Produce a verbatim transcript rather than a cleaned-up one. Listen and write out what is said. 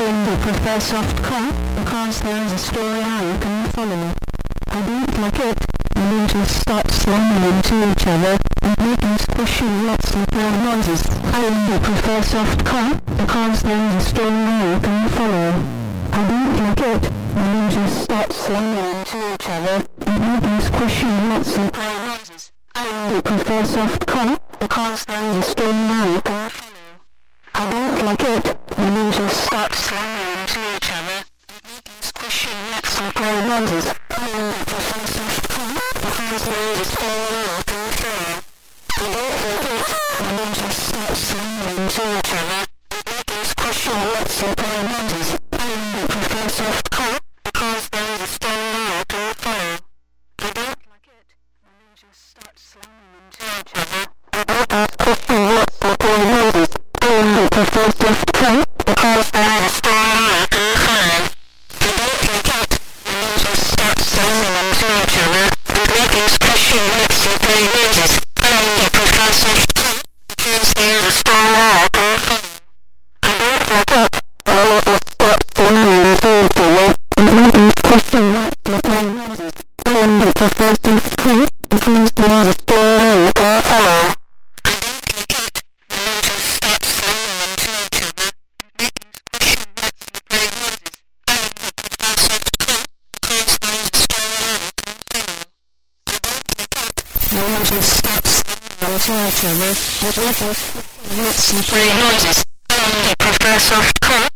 only prefer soft core, because there is a story I can follow. I don't like it when you just start slamming into each other and making squishy lots of loud noises. I only prefer soft core, because there is a story I can follow. I don't like it when you just start slamming into each other and making squishy lots of loud noises. I only prefer soft core, because there is a story I can follow. I don't like it when you just start slamming into each other and making squishy lots of loud noises. I only prefer soft core, because there is a story I can follow. I don't like it when you just start slamming into each other and making squishy lots of loud noises. I only prefer soft core, because there is a story I can follow. I don't like it when you just start slamming into each other and making squishy lots of loud noises. I only prefer soft core, because there is a story I can follow. I don't like it when you just start slamming into each other and making squishy lots of loud noises. I only prefer soft core, because there is a story I can follow. I don't like it when you just start slamming into each other and making squishy lots of loud noises. I only prefer soft core, because there is a story I can follow. I don't like it when you just start slamming into each other and making squishy lots of loud noises. I only prefer soft core, because there is a story I can follow. I don't like it when you just start slamming into each other and making squishy lots of loud noises. I only prefer soft core,